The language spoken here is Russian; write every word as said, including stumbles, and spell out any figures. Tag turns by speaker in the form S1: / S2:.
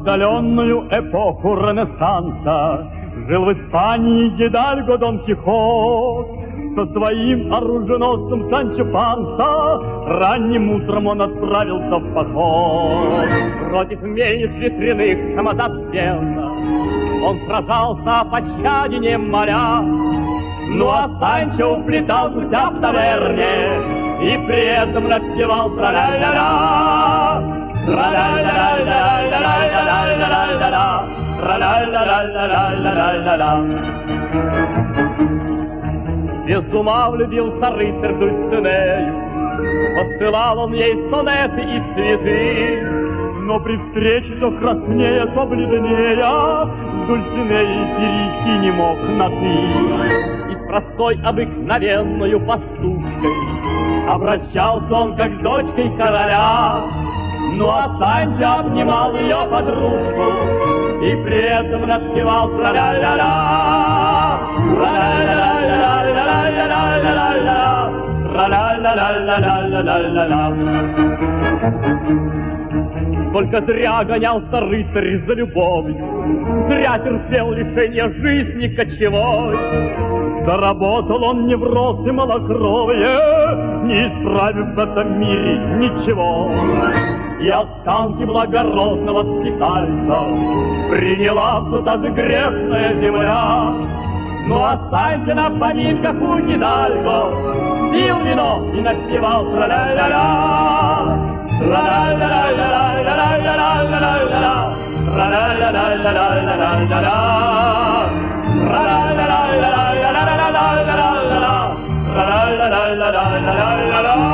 S1: отдаленную эпоху Ренессанса жил в Испании Гидальго Дон Кихот. Со своим оруженосцем Санчо Панса ранним утром он отправился в поход. Против мельниц ветряных самозабвенно он сражался, о пощаде не моля. Ну а Санчо уплетал гуся в таверне и при этом напевал тра-ля-ля-ля, тра-ля-ля-ля-ля-ля-ля-ля-ля-ля-ля, тра-ля-ля-ля-ля-ля-ля-ля-ля. Без ума влюбился рыцарь в Дульцинею, посылал он ей сонеты и цветы. Но при встрече то краснея, то бледнея, с Дульцинеей перейти не мог на «ты». И с простой обыкновенною пастушкой обращался он, как с дочкой короля. Ну а Санчо обнимал ее подружку и при этом напевал тра-ля-ля-ля, тра-ля-ля-ля-ля-ля-ля-ля-ля-ля, тра-ля-ля-ля-ля-ля-ля-ля-ля. Только зря гонялся рыцарь за любовью, зря терпел лишение жизни кочевой. Заработал он невроз и малокровие, не исправив в этом мире ничего. И останки благородного скитальца приняла сюда же грешная земля. Ну а Санчо на поминках у Гидальго пил вино и напевал тра-ля-ля-ля, тра-ля-ля-ля-ля-ля-ля-ля-ля-ля-ля, тра-ля-ля-ля-ля-ля-ля-ля-ля, тра-ля-ля-ля-ля-ля-ля-ля-ля-ля, тра-ля-ля-ля-ля-ля-ля-ля-ля-ля.